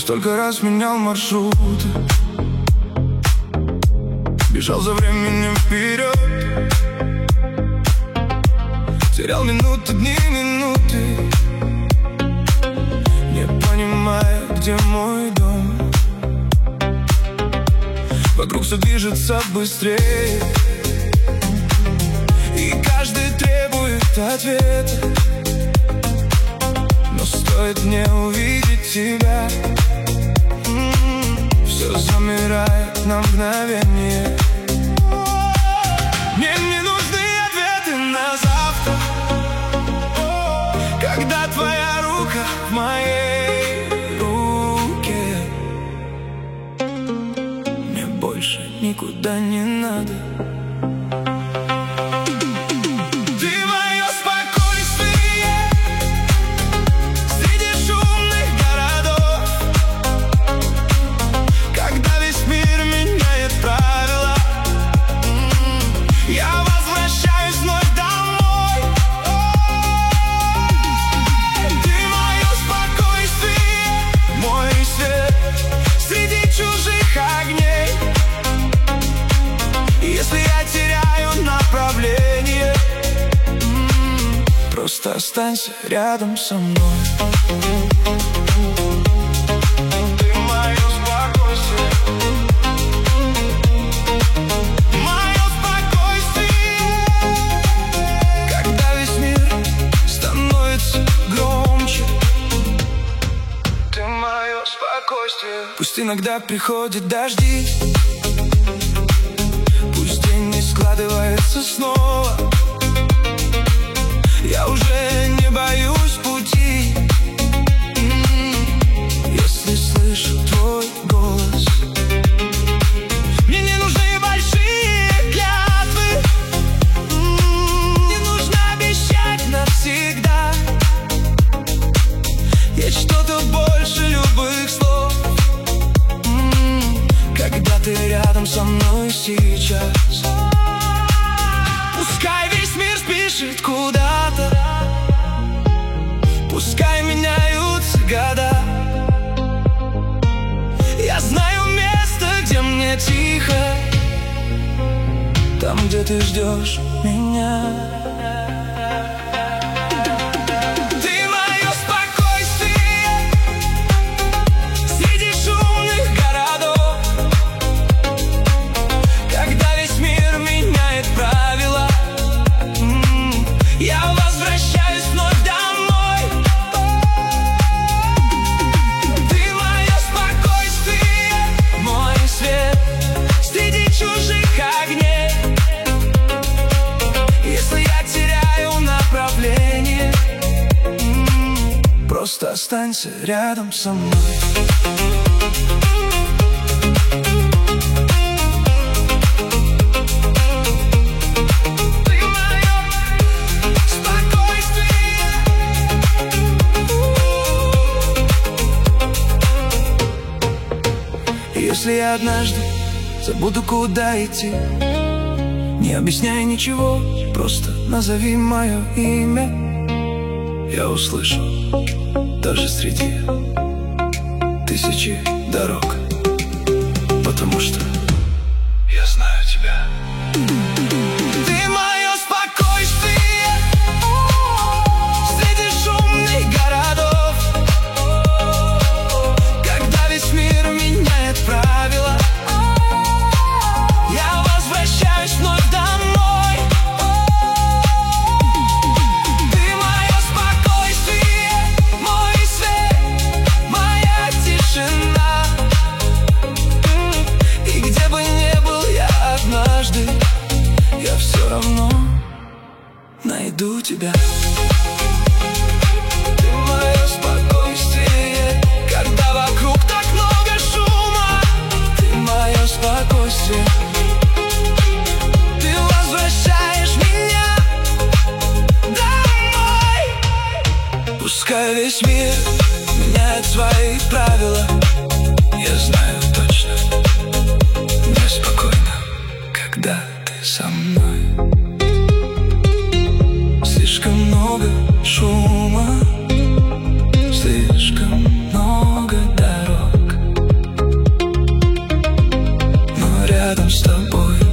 столько раз менял маршруты, бежал за временем вперед, терял минуты, дни, минуты, не понимая, где мой дом. Вокруг все движется быстрее, и каждый требует ответа. Но стоит мне увидеть тебя, все замирает на мгновение. Мне не нужны ответы на завтра, когда твоя рука в моей руке. Мне больше никуда не надо. Просто останься рядом со мной. Ты мое спокойствие, мое спокойствие. Когда весь мир становится громче, ты мое спокойствие. Пусть иногда приходят дожди, пусть день не складывается снова, я уже не боюсь пути, если слышу твой голос. Мне не нужны большие клятвы, не нужно обещать навсегда. Есть что-то больше любых слов, когда ты рядом со мной сейчас. Пускай весь мир спешит куда-то, пускай меняются года, я знаю место, где мне тихо, там, где ты ждешь меня. Я возвращаюсь вновь домой. Ты мое спокойствие, мой свет среди чужих огней. Если я теряю направление, просто останься рядом со мной. Если я однажды забуду, куда идти, не объясняй ничего, просто назови мое имя. Я услышу даже среди тысячи дорог, потому что я знаю тебя. Ты мое спокойствие среди шумных городов, когда весь мир меняет правила, я возвращаюсь вновь домой. Ты мое спокойствие, мой свет, моя тишина. И где бы ни был я однажды, я все равно найду тебя. Ты мое спокойствие, когда вокруг так много шума. Ты мое спокойствие, ты возвращаешь меня домой. Пускай весь мир меняет свои правила, я знаю точно, мне спокойно, когда ты со мной. Слишком много шума, слишком много дорог, рядом с тобой.